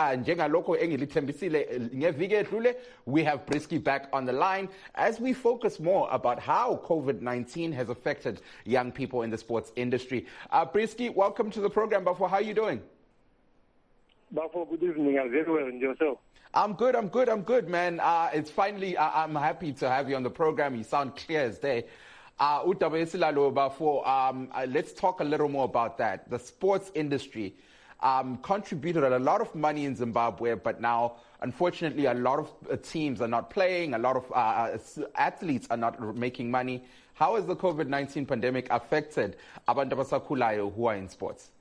we have Prisky back on the line as we focus more about how COVID-19 has affected young people in the sports industry. Prisky, welcome to the program. Bafo, how are you doing? Bafo, good evening. I'm very well. And yourself? I'm good, man. It's finally, I'm happy to have you on the program. You sound clear as day. Let's talk a little more about that. The sports industry contributed a lot of money in Zimbabwe, but now, unfortunately, a lot of teams are not playing. A lot of athletes are not making money. How has the COVID-19 pandemic affected abantu abasakhulayo who are in sports?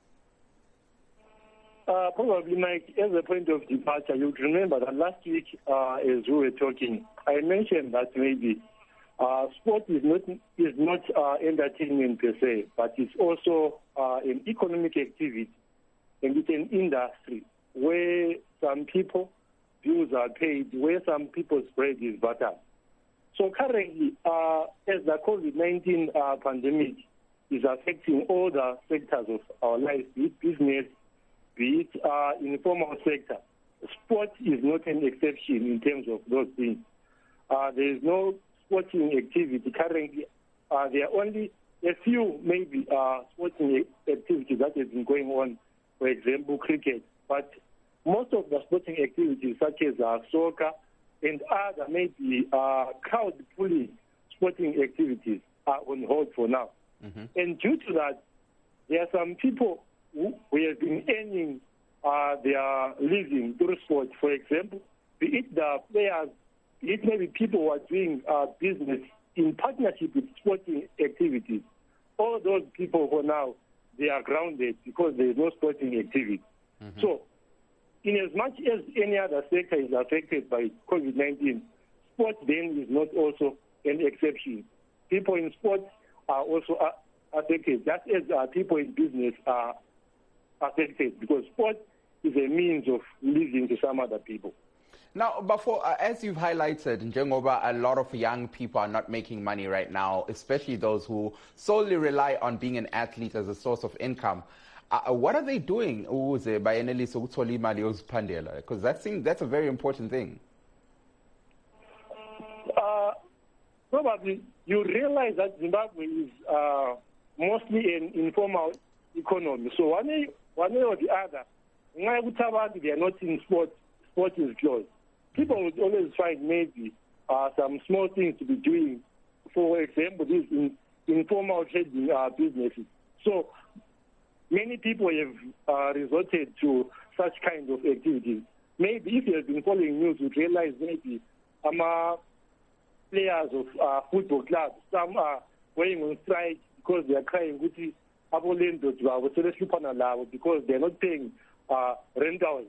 Probably, Mike, as a point of departure, you remember that last week, as we were talking, I mentioned that maybe sport is not entertainment per se, but it's also an economic activity, and it's an industry where some people bills are paid, where some people's bread is buttered. So currently, as the COVID-19 pandemic is affecting all the sectors of our life, be it business, be it informal sector, sport is not an exception in terms of those things. There is no sporting activity currently. There are only a few maybe sporting activities that have been going on, for example, cricket. But most of the sporting activities such as soccer and other maybe crowd-pulling sporting activities are on hold for now. Mm-hmm. And due to that, there are some people who have been earning their living through sport. For example, be it the players, be it maybe people who are doing business in partnership with sporting activities. All those people for now, they are grounded because there is no sporting activity. Mm-hmm. So, in as much as any other sector is affected by COVID-19, sport then is not also an exception. People in sports are also affected, just as people in business are affected, because sport is a means of living to some other people. Now, before, as you've highlighted, in Jengoba, a lot of young people are not making money right now, especially those who solely rely on being an athlete as a source of income. What are they doing? Because that's a very important thing. Probably you realize that Zimbabwe is mostly an informal economy. So one way or the other, they are not in sport. Sport is closed. People would always find maybe some small things to be doing. For example, these informal trading businesses. So many people have resorted to such kind of activities. Maybe if you have been following news, you realize maybe players of football clubs, some are going on strike because they are crying because they are not paying rentals.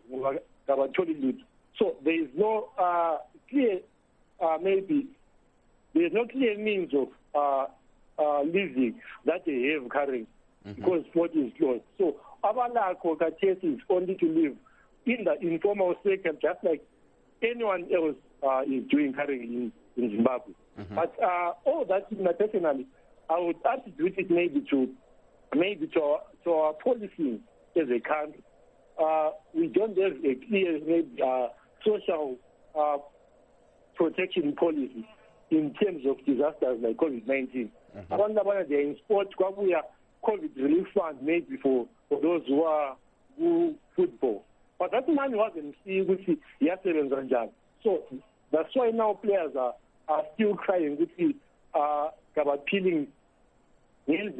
So there is no clear, maybe there is no clear means of living that they have currently because sport is closed. So Abalako Kates is only to live in the informal sector, just like anyone else is doing currently in Zimbabwe. But all that, personally, I would attribute it maybe to our policy as a country. We don't have a clear social protection policy in terms of disasters like COVID-19. They are in sport, we are COVID relief fund maybe for those who football. But that money wasn't yesterday. So that's why now players are still crying about peeling. There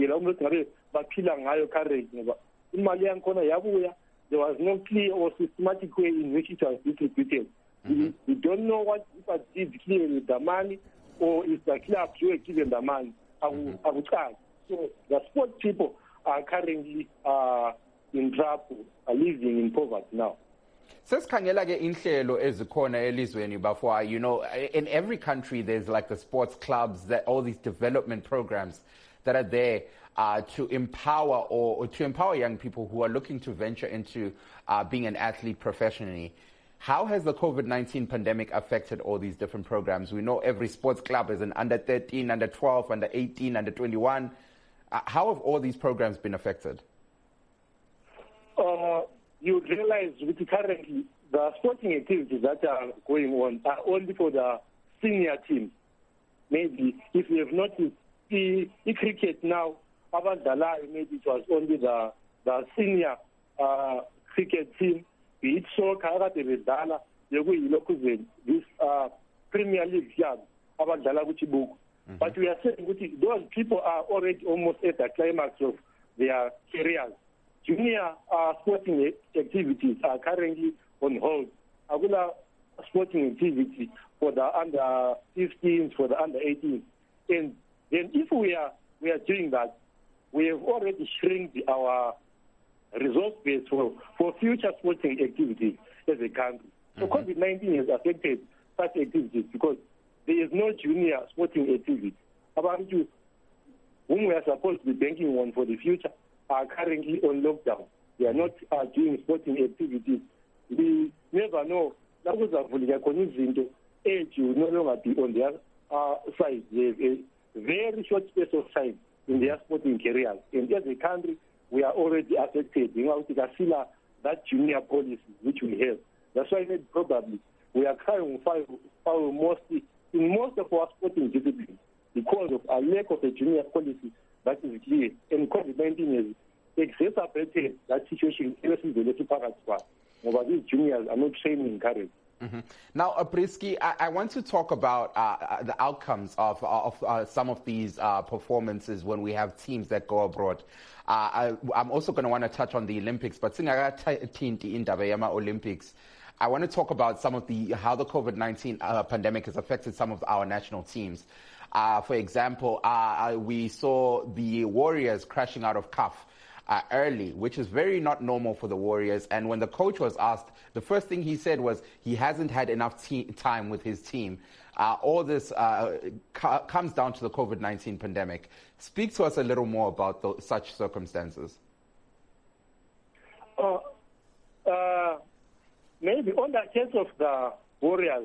was no clear or systematic way in which it was distributed. We don't know what it did clear with the money, or if the clubs were given the money. I would ask. So the sport people are currently in trouble, are living in poverty now. Sesikhangela ke inhlelo ezikhona elizweni bafwa, you know, in every country there's like the sports clubs, that all these development programs that are there to empower or to empower young people who are looking to venture into being an athlete professionally. How has the COVID-19 pandemic affected all these different programs? We know every sports club is an under 13, under 12, under 18, under 21. How have all these programs been affected? You realize with currently the sporting activities that are going on are only for the senior team. Maybe if you have noticed the cricket now, maybe it was only the senior cricket team, be it soccer, this Premier League club, but we are saying those people are already almost at the climax of their careers. Junior sporting activities are currently on hold. Agula sporting activity for the under 15s, for the under 18s. And then if we are doing that, we have already shrunk our resource base for future sporting activities as a country. So COVID-19 has affected such activities because there is no junior sporting activity. About you, whom we are supposed to be banking on for the future, are currently on lockdown. They are not doing sporting activities. We never know. Age will no longer be on their side. They have a very short space of time in their sporting careers. And as a country, we are already affected. You know, that junior policy which we have. That's why probably we are crying foul mostly in most of our sporting disciplines because of a lack of a junior policy that is clear. And COVID-19 has exacerbated that situation. But these juniors are not training currently. Now, Apriski, I want to talk about the outcomes of some of these performances when we have teams that go abroad. I'm also going to want to touch on the Olympics, but in Olympics, I want to talk about some of how the COVID-19 pandemic has affected some of our national teams. For example, we saw the Warriors crashing out of CAF early, which is very not normal for the Warriors. And when the coach was asked, the first thing he said was he hasn't had enough time with his team. All this comes down to the COVID-19 pandemic. Speak to us a little more about such circumstances. Maybe on the case of the Warriors,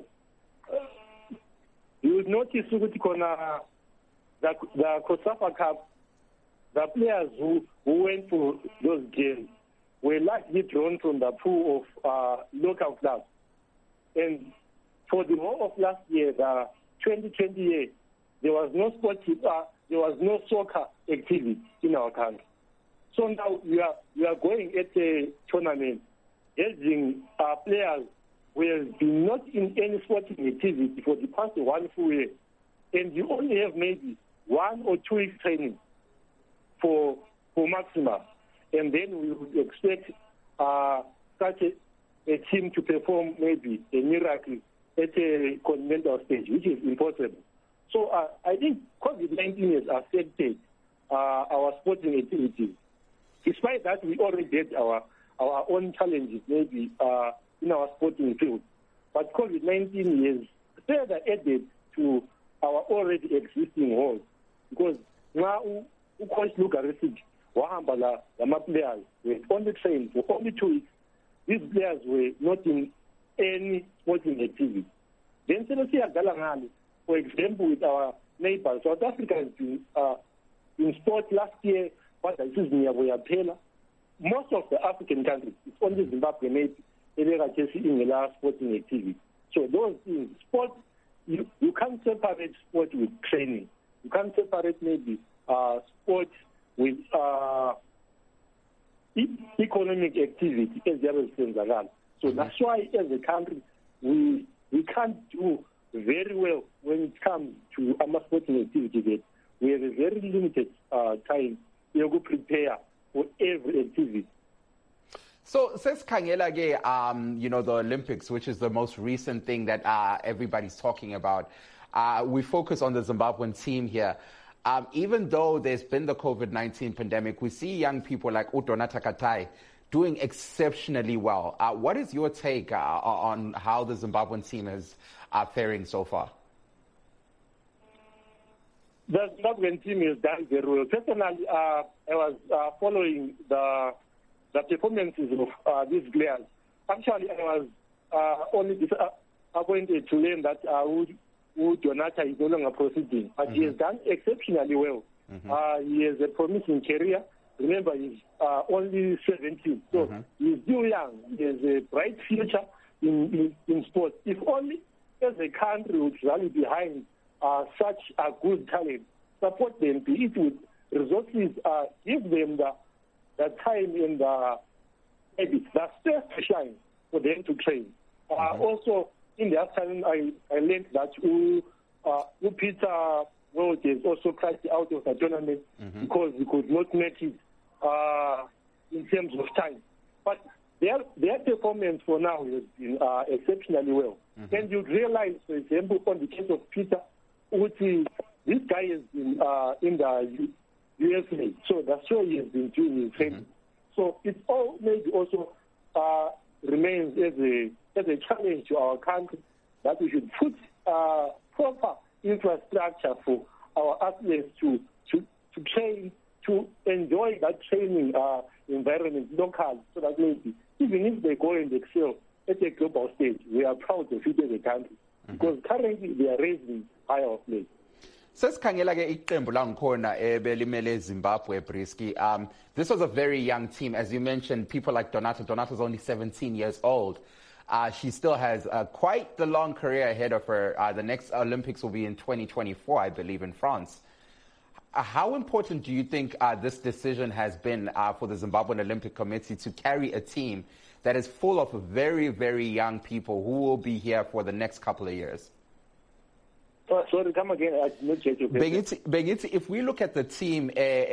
you would notice the COSAFA Cup, the players who went for those games were largely drawn from the pool of local clubs. And for the whole of last year, the 2020 year, there was no there was no soccer activity in our country. So now we are going at a tournament, having players we have been not in any sporting activity for the past 1 full year, and you only have maybe 1 or 2 weeks training for maximum, and then we would expect such a team to perform maybe a miracle at a continental stage, which is impossible. So I think COVID-19 has affected our sporting activities. Despite that, we already had our own challenges maybe in our sporting field. But COVID-19 has further added to our already existing holes. Because now, Coach Luka Resic, Wahambala, Lama players were only trained for only 2 weeks. These players were not in any sporting activity. Then Selosia Galangali, for example, with our neighbors, South Africa has been in sport last year, but this is most of the African countries, it's only Zimbabwe maybe, in the last sporting activity. So those things, sport, you can't separate sport with training. You can't separate maybe sport with economic activity as the other things are done. So that's why as a country, we can't do very well when it comes to our sporting activity. That we have a very limited time to prepare for every activity. So, says Kangela, you know, the Olympics, which is the most recent thing that everybody's talking about. We focus on the Zimbabwean team here. Even though there's been the COVID-19 pandemic, we see young people like Udonata Katai doing exceptionally well. What is your take on how the Zimbabwean team is faring so far? The Zimbabwean team has done very well. Personally, I was following the performances of these players. Actually, I was only disappointed to learn that Udonata is no longer proceeding. But he has done exceptionally well. He has a promising career. Remember, he's only 17, so he's still young. He has a bright future in sports. If only as a country would rally behind such a good talent, support them, be it with resources, give them the time and maybe the space to shine for them to train. Also, in the afternoon, I learned that Peter World has also crashed out of the tournament because he could not make it in terms of time. But their performance for now has been exceptionally well. And you'd realize, for example, on the case of Peter, this guy has been in the USA, so that's why he has been doing his training. So it all maybe also remains as a challenge to our country that we should put proper infrastructure for our athletes to train, to enjoy that training environment local, so that maybe even if they go and excel at a global stage, we are proud of it as a country, because currently they are raising higher athletes. Sesikhangela ke iqembu langikhona belimele Zimbabwe Brisky. This was a very young team, as you mentioned. People like Donata's only 17 years old. She still has quite the long career ahead of her. The next Olympics will be in 2024, I believe, in France. How important do you think this decision has been for the Zimbabwean Olympic Committee to carry a team that is full of very, very young people who will be here for the next couple of years? Sorry, come again. I did not get your question. Bengithi, if we look at the team,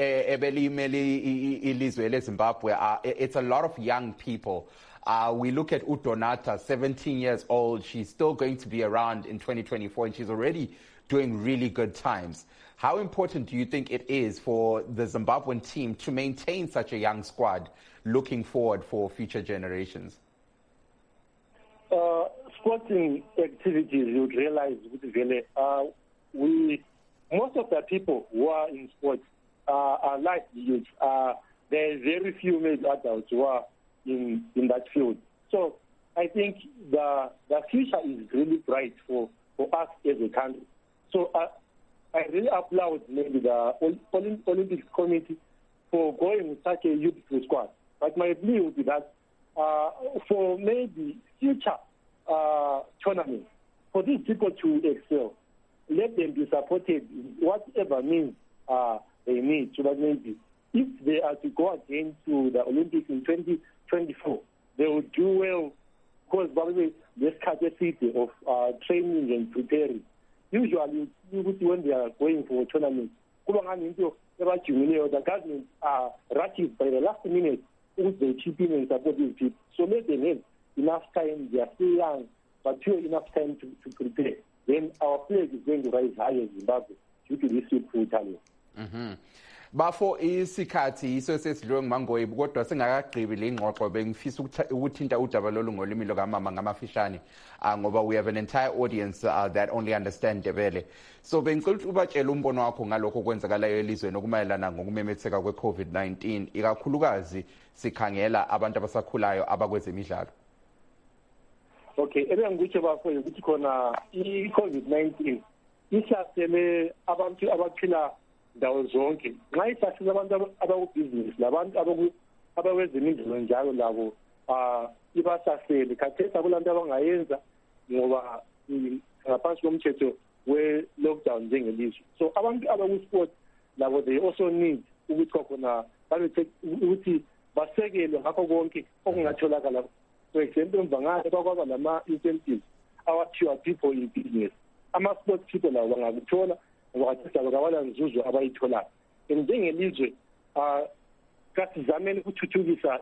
Zimbabwe, it's a lot of young people. We look at Udonata, 17 years old. She's still going to be around in 2024, and she's already doing really good times. How important do you think it is for the Zimbabwean team to maintain such a young squad looking forward for future generations? Sporting activities, you would realize, most of the people who are in sports are like youth. There are very few maybe adults who are in that field. So I think the future is really bright for us as a country. So I really applaud maybe the Olympics Committee for going with such a youthful squad. But my plea would be that for maybe future tournaments, for these people to excel, let them be supported in whatever means they need, so that maybe if they are to go again to the Olympics in 2024, they will do well because this capacity of training and preparing. Usually, when they are going for a tournament, the government rushes by the last minute if they chip in and support these people. So let them have enough time. They are still young, but still enough time to prepare. Then our flag is going to rise higher in Zimbabwe due to this youthful talent. Bafo isikhathi iso sesidlwe nguMangoyi kodwa singakagqibi le ngxoxo bengifisa ukuthinta udaba lolu ngolimi lokamama ngamafishane ngoba we have an entire audience that only understand Ndebele. So bengicela ukuthi ubatshele umbono wakho ngalokho kwenzakalayo elizweni okumayelana ngokumemetheka kwe-COVID-19 ikakhulukazi sikhangela abantu abasakhulayo abakwezemidlalo. Okay, engikutsho bafo ukuthi khona i-COVID-19 ihlasele abantu abaphila ndawo zonke. Nxa ihlasele abantu abakubhizinisi labantu abawezemidlalo njalo labo ibasasele khathesi akulanto abangayenza ngoba ngaphansi komthetho we-lockdown njengelizwe. So abantu abakusport labo they also need ukuthi khona ukuthi basekelwe ngakho konke okungatholakala. For example, Mbangane bakwaba lama-incentives awathiwa people in business. Ama-sport people labo bangakuthola ngoba kabala nzuzo abayitholayo. Njengelizwe kasizameni ukuthuthukisa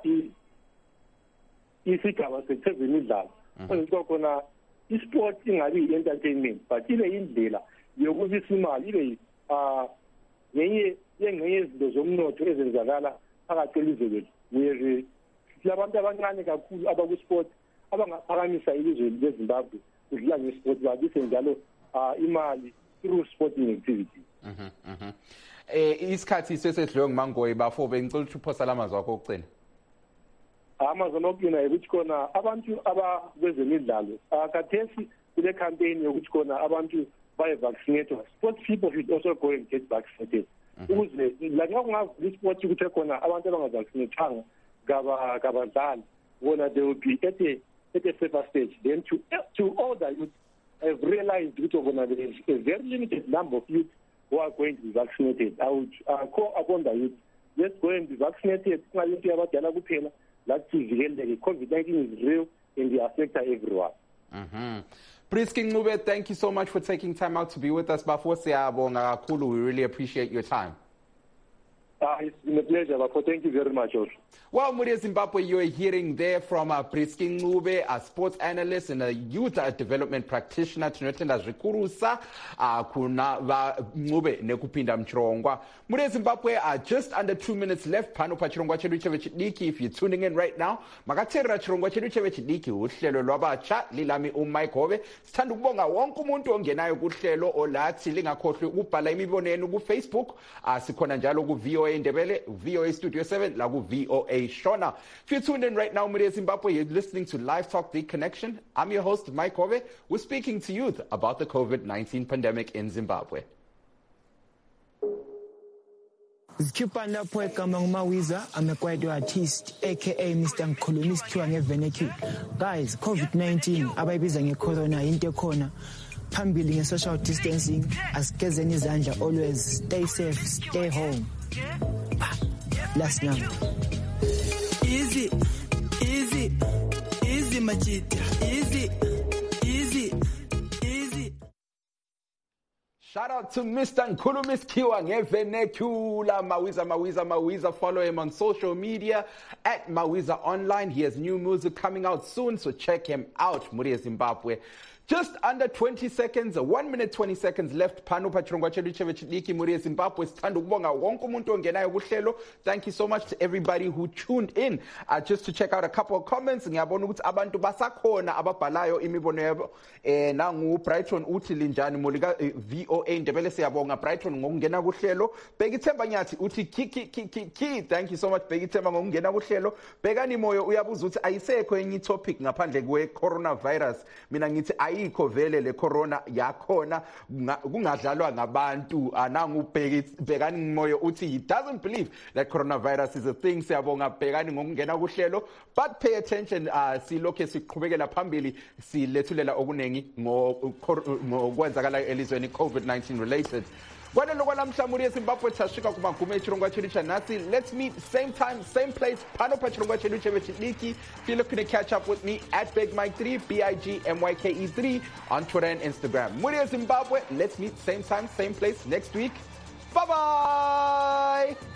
isigaba sezemidlalo. Kwenziwa khona isport ingabi i-entertainment but ibe indlela yokubisa imali, ibe ngenye yezinto zomnotho ezenzakala phakathi kwelizwe lethu. Where labantu abancane kakhulu abakusport abangaphakamisa ilizwe leZimbabwe kudlala ngesport babise njalo imali through sporting activity. Isikhathi sesedlwe nguMangoyi Bafo bengicela ukuthi uphosa lamazwi wakho okugcina. Amazwi okugcina ukuthi khona abantu abakwezemidlalo khathesi kule campaign yokuthi khona abantu baye vaccinated. Sports people should also go and get vaccinated. Ukuze la ngakungavula isport ukuthi khona abantu abangavaccinatanga kabadlali bona they will be at a safer stage. Then to all the youth have realized that there is a very limited number of youth who are going to be vaccinated. I would call upon the youth, let's go and be vaccinated. That's COVID-19 is real and they affect everyone. Priski Ncube, thank you so much for taking time out to be with us. Bafo siyabonga kakhulu. We really appreciate your time. It's been a pleasure, Bafo. Thank you very much also. Well, Muria Zimbabwe, you're hearing there from Priski Ncube, a sports analyst and a youth development practitioner. Tunotenda zikurusa kuna Ncube nekupinda mchirongwa. Muria Zimbabwe, just under 2 minutes left. Pano pa chirongwa chedu chevechidiki. If you're tuning in right now, makatera chirongwa chedu chevechidiki. Uhlelo lwabatsha lilami Mike. Sithandwa ukubonga wonke umuntu ongenayo kuhlelo olathi lingakhohlwe ukubhala imibono yenu ku Facebook. Sikhona njalo ku VOA Ndebele, VOA Studio 7, la ku VOA Shona. If you're tuned in right now, Muria Zimbabwe, you're listening to Live Talk The Connection. I'm your host, Mike Hove. We're speaking to youth about the COVID-19 pandemic in Zimbabwe. Zikhipha lapho egama nguMawiza, I'm a choir artist aka Mr. Ngikhuluma isikhiwa ngevernacular. Guys, COVID-19 abayibiza ngecorona into ekhona. Phambili nge-social distancing, asigezeni izandla always, stay safe, stay home. Last night. Easy, Majid. Easy. Shout out to Mr. Nkhuluma isikhiwa ngevernacular. Mawiza. Follow him on social media at Mawiza Online. He has new music coming out soon, so check him out. Muria Zimbabwe. Just under 20 seconds, 1 minute 20 seconds left. Pano pachirongwa chedu chevechidiki Muria Zimbabwe. Sithanda ukubonga wonke umuntu ongenayo kuhlelo. Thank you so much to everybody who tuned in. Just to check out a couple of comments. Ngiyabona ukuthi abantu basakhona ababhalayo imibono yabo. Nangu Brighton uthi linjani molika VOA Ndebele siyabonga Brighton ngokungena kuhlelo. Bekithemba nyathi uthi ki. Thank you so much Bekithemba ngokungena kuhlelo. Bekani moyo uyabuza ukuthi ayisekho enye topic ngaphandle kwe coronavirus. Mina ngithi ayikho vele le corona yakhona kungadlalwa ngabantu. Nangu Bekani moyo uthi he doesn't believe that coronavirus is a thing. Siyabonga Bekani ngokungena kuhlelo, but pay attention silokhe siqhubekela phambili silethulela okunengi ngokwenzakala elizweni COVID-19 related. kwale loko namhla muri eZimbabwe tasvika kumagumo echirongwa chedu chanhasi. Let's meet same time, same place, pano pachirongwa chedu chevechidiki. If you're looking to catch up with me at Big Mike 3, BIGMYKE3 on Twitter and Instagram. Muri eZimbabwe, let's meet same time, same place next week. Bye-bye!